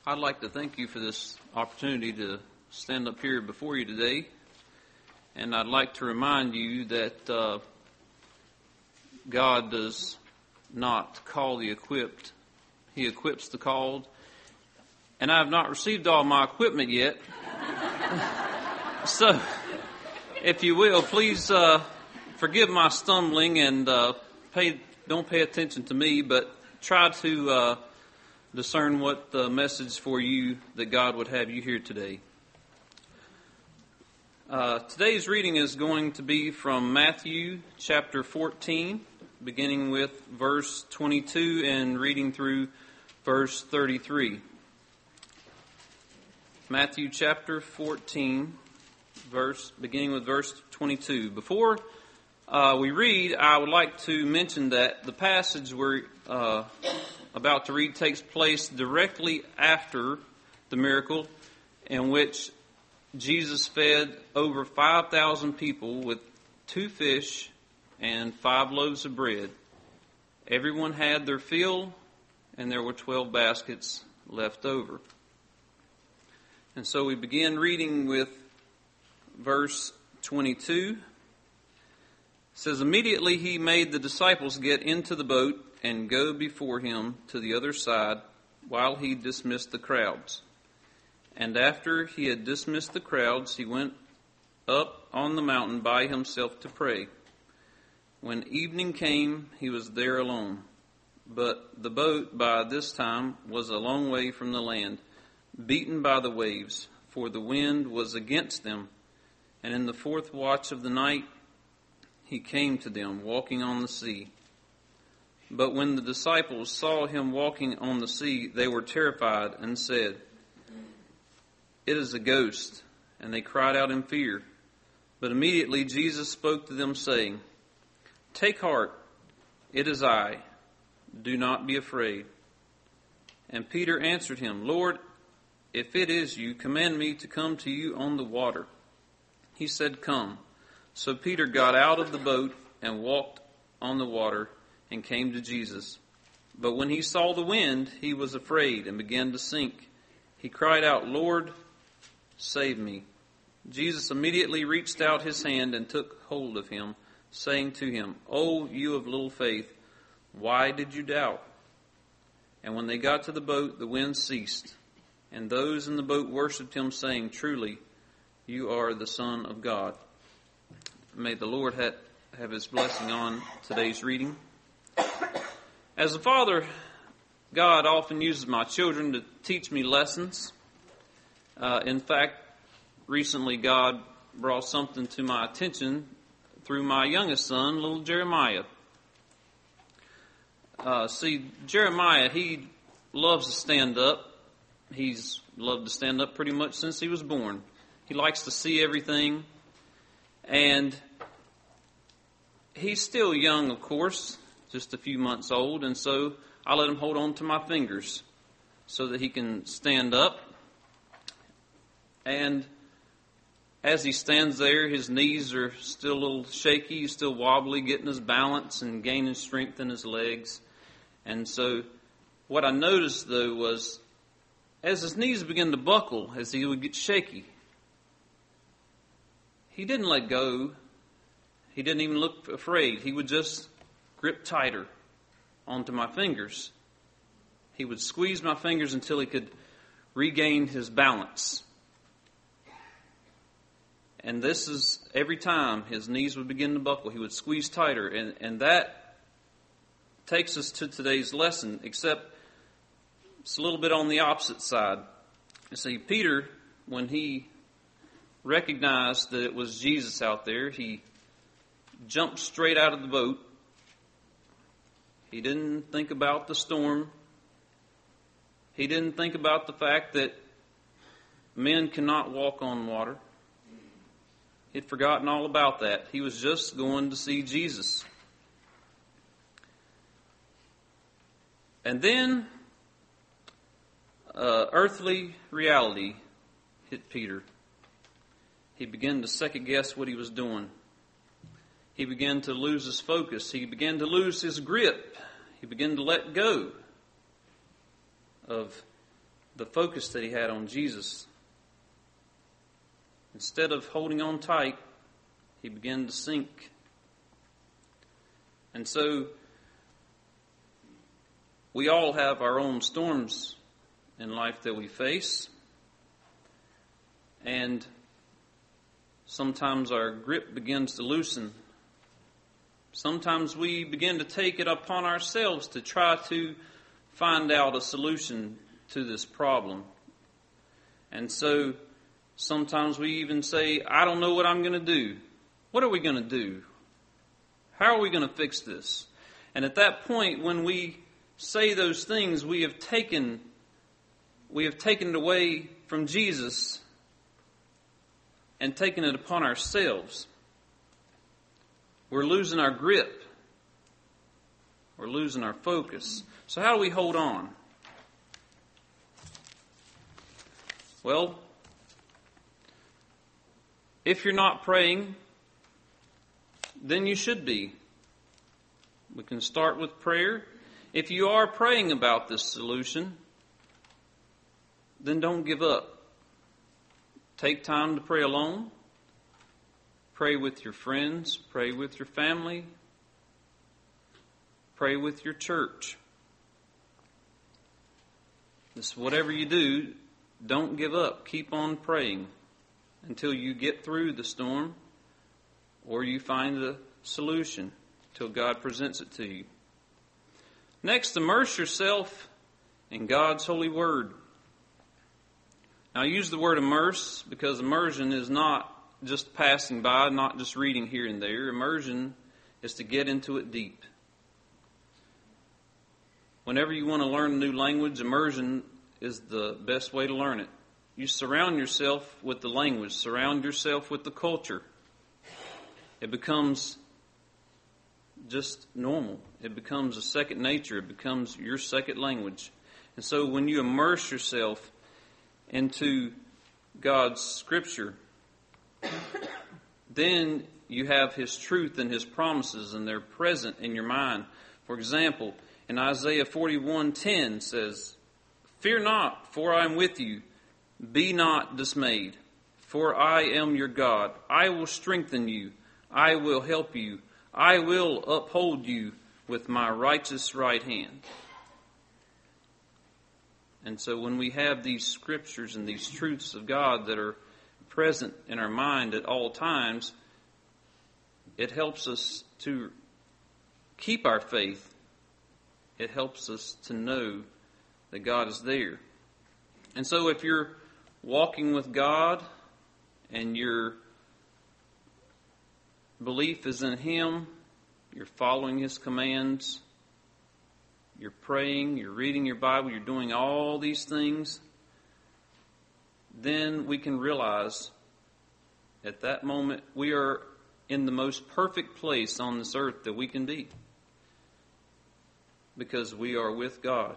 I'd like to thank you for this opportunity to stand up here before you today. And I'd like to remind you that God does not call the equipped. He equips the called. And I have not received all my equipment yet. So, if you will, please forgive my stumbling and don't pay attention to me, but try to discern what the message for you that God would have you hear today. Today's reading is going to be from Matthew chapter 14, beginning with verse 22 and reading through verse 33. Matthew chapter 14, beginning with verse 22. Before we read, I would like to mention that the passage we're about to read takes place directly after the miracle in which Jesus fed over 5,000 people with 2 fish and 5 loaves of bread. Everyone had their fill, and there were 12 baskets left over. And so we begin reading with verse 22. It says, "Immediately he made the disciples get into the boat and go before him to the other side while he dismissed the crowds. And after he had dismissed the crowds, he went up on the mountain by himself to pray. When evening came, he was there alone. But the boat by this time was a long way from the land, beaten by the waves, for the wind was against them. And in the 4th watch of the night, he came to them, walking on the sea. But when the disciples saw him walking on the sea, they were terrified and said, 'It is a ghost,' and they cried out in fear. But immediately Jesus spoke to them, saying, 'Take heart, it is I. Do not be afraid.' And Peter answered him, 'Lord, if it is you, command me to come to you on the water.' He said, 'Come.' So Peter got out of the boat and walked on the water and came to Jesus. But when he saw the wind, he was afraid and began to sink. He cried out, 'Lord, save me.' Jesus immediately reached out his hand and took hold of him, saying to him, 'O you of little faith, why did you doubt?' And when they got to the boat, the wind ceased, and those in the boat worshipped him, saying, 'Truly, you are the Son of God.'" May the Lord have his blessing on today's reading. As a father, God often uses my children to teach me lessons. In fact, recently God brought something to my attention through my youngest son, little Jeremiah. Jeremiah, he loves to stand up. He's loved to stand up pretty much since he was born. He likes to see everything. And he's still young, of course, just a few months old, and so I let him hold on to my fingers so that he can stand up. And as he stands there, his knees are still a little shaky, he's still wobbly, getting his balance and gaining strength in his legs. And so what I noticed, though, was as his knees began to buckle, as he would get shaky, he didn't let go. He didn't even look afraid. He would just grip tighter onto my fingers. He would squeeze my fingers until he could regain his balance. And this is every time his knees would begin to buckle, he would squeeze tighter. And that takes us to today's lesson, except it's a little bit on the opposite side. You see, Peter, when he recognized that it was Jesus out there, he jumped straight out of the boat. He didn't think about the storm. He didn't think about the fact that men cannot walk on water. He'd forgotten all about that. He was just going to see Jesus. And then earthly reality hit Peter. He began to second guess what he was doing. He began to lose his focus. He began to lose his grip. He began to let go of the focus that he had on Jesus. Instead of holding on tight, he began to sink. And so, we all have our own storms in life that we face. And sometimes our grip begins to loosen. Sometimes we begin to take it upon ourselves to try to find out a solution to this problem. And so sometimes we even say, I don't know what I'm going to do. What are we going to do? How are we going to fix this? And at that point, when we say those things, we have taken it away from Jesus and taken it upon ourselves. We're losing our grip. We're losing our focus. So how do we hold on? Well, if you're not praying, then you should be. We can start with prayer. If you are praying about this solution, then don't give up. Take time to pray alone. Pray with your friends. Pray with your family. Pray with your church. This, whatever you do, don't give up. Keep on praying until you get through the storm or you find a solution till God presents it to you. Next, immerse yourself in God's holy word. Now, I use the word immerse because immersion is not just passing by, not just reading here and there. Immersion is to get into it deep. Whenever you want to learn a new language, immersion is the best way to learn it. You surround yourself with the language, surround yourself with the culture. It becomes just normal. It becomes a second nature. It becomes your second language. And so when you immerse yourself into God's Scripture, then you have His truth and His promises, and they're present in your mind. For example, in Isaiah 41:10 says, "Fear not, for I am with you. Be not dismayed, for I am your God. I will strengthen you. I will help you. I will uphold you with my righteous right hand." And so when we have these scriptures and these truths of God that are present in our mind at all times, it helps us to keep our faith. It helps us to know that God is there. And so if you're walking with God and your belief is in Him, you're following His commands, you're praying, you're reading your Bible, you're doing all these things, then we can realize at that moment we are in the most perfect place on this earth that we can be, because we are with God.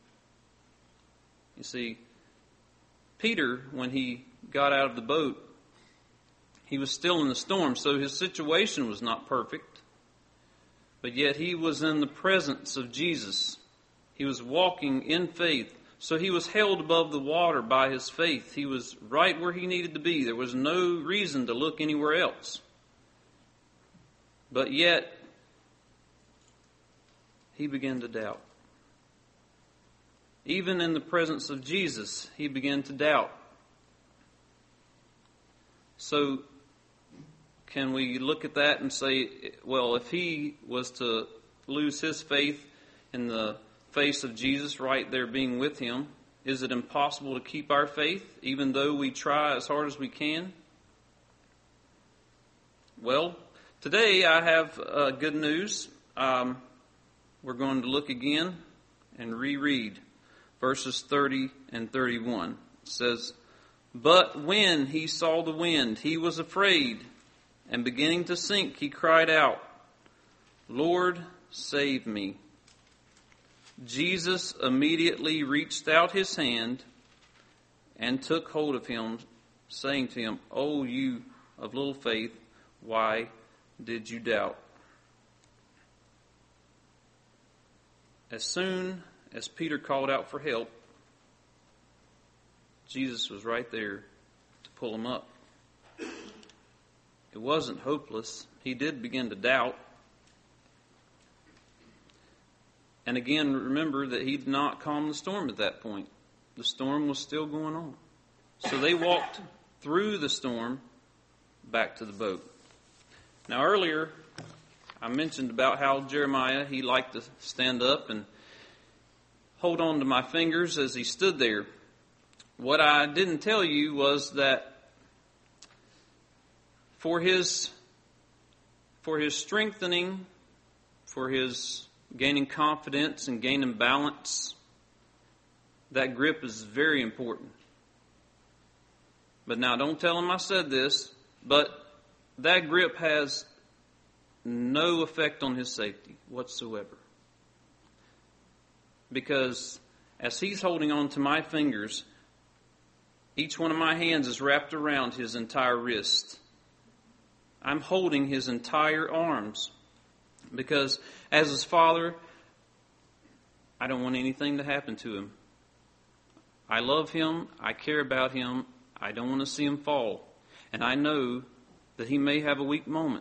You see, Peter, when he got out of the boat, he was still in the storm, so his situation was not perfect. But yet he was in the presence of Jesus. He was walking in faith. So he was held above the water by his faith. He was right where he needed to be. There was no reason to look anywhere else. But yet, he began to doubt. Even in the presence of Jesus, he began to doubt. So, can we look at that and say, well, if he was to lose his faith in the face of Jesus right there being with him, is it impossible to keep our faith even though we try as hard as we can? Well, today I have good news. We're going to look again and reread verses 30 and 31. It says, "But when he saw the wind, he was afraid, and beginning to sink, he cried out, 'Lord, save me.' Jesus immediately reached out his hand and took hold of him, saying to him, 'O you of little faith, why did you doubt?'" As soon as Peter called out for help, Jesus was right there to pull him up. It wasn't hopeless. He did begin to doubt. And again, remember that he did not calm the storm at that point. The storm was still going on. So they walked through the storm back to the boat. Now earlier, I mentioned about how Jeremiah, he liked to stand up and hold on to my fingers as he stood there. What I didn't tell you was that for his strengthening, for his gaining confidence and gaining balance, that grip is very important. But now don't tell him I said this, but that grip has no effect on his safety whatsoever. Because as he's holding on to my fingers, each one of my hands is wrapped around his entire wrist. I'm holding his entire arms. Because as his father, I don't want anything to happen to him. I love him. I care about him. I don't want to see him fall. And I know that he may have a weak moment.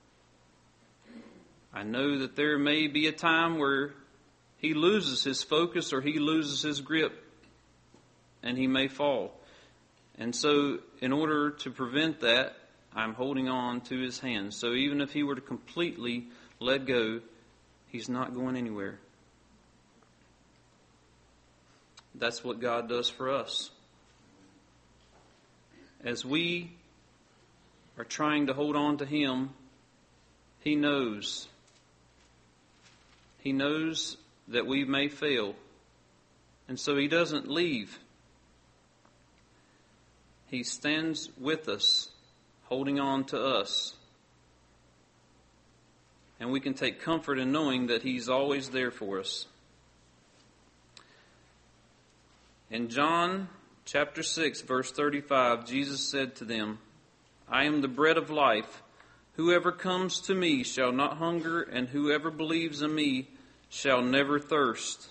I know that there may be a time where he loses his focus or he loses his grip and he may fall. And so in order to prevent that, I'm holding on to his hands. So even if he were to completely let go, he's not going anywhere. That's what God does for us. As we are trying to hold on to him, he knows. He knows that we may fail. And so he doesn't leave. He stands with us, holding on to us. And we can take comfort in knowing that he's always there for us. In John chapter 6, verse 35, Jesus said to them, I am the bread of life. Whoever comes to me shall not hunger, and whoever believes in me shall never thirst.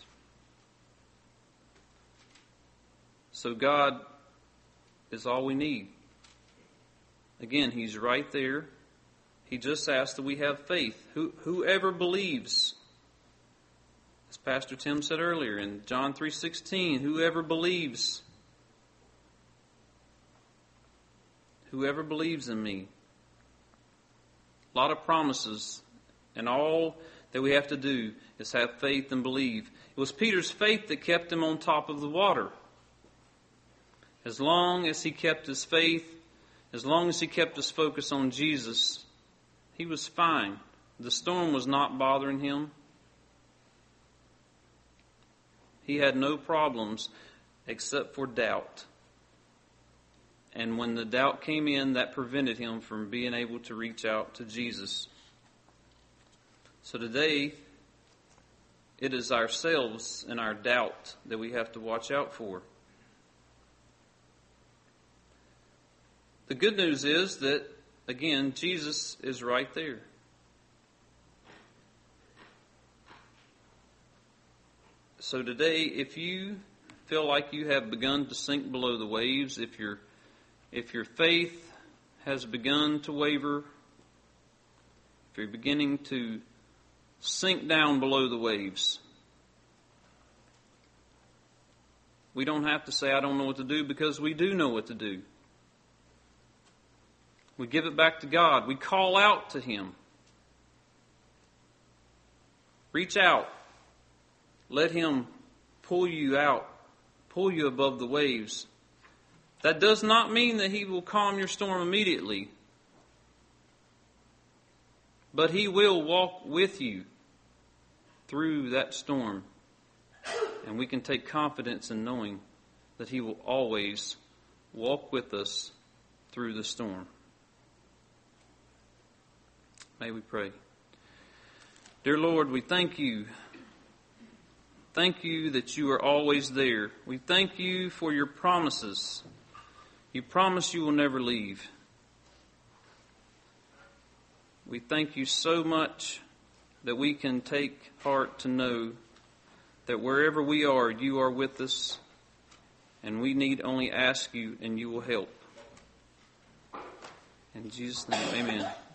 So God is all we need. Again, he's right there. He just asks that we have faith. Whoever believes, as Pastor Tim said earlier in John 3:16, whoever believes in me. A lot of promises, and all that we have to do is have faith and believe. It was Peter's faith that kept him on top of the water. As long as he kept his faith, as long as he kept his focus on Jesus, he was fine. The storm was not bothering him. He had no problems except for doubt. And when the doubt came in, that prevented him from being able to reach out to Jesus. So today, it is ourselves and our doubt that we have to watch out for. The good news is that, again, Jesus is right there. So today, if you feel like you have begun to sink below the waves, if your faith has begun to waver, if you're beginning to sink down below the waves, we don't have to say, I don't know what to do, because we do know what to do. We give it back to God. We call out to him. Reach out. Let him pull you out, pull you above the waves. That does not mean that he will calm your storm immediately. But he will walk with you through that storm. And we can take confidence in knowing that he will always walk with us through the storm. May we pray. Dear Lord, we thank you. Thank you that you are always there. We thank you for your promises. You promise you will never leave. We thank you so much that we can take heart to know that wherever we are, you are with us And we need only ask you, and you will help. In Jesus' name, amen.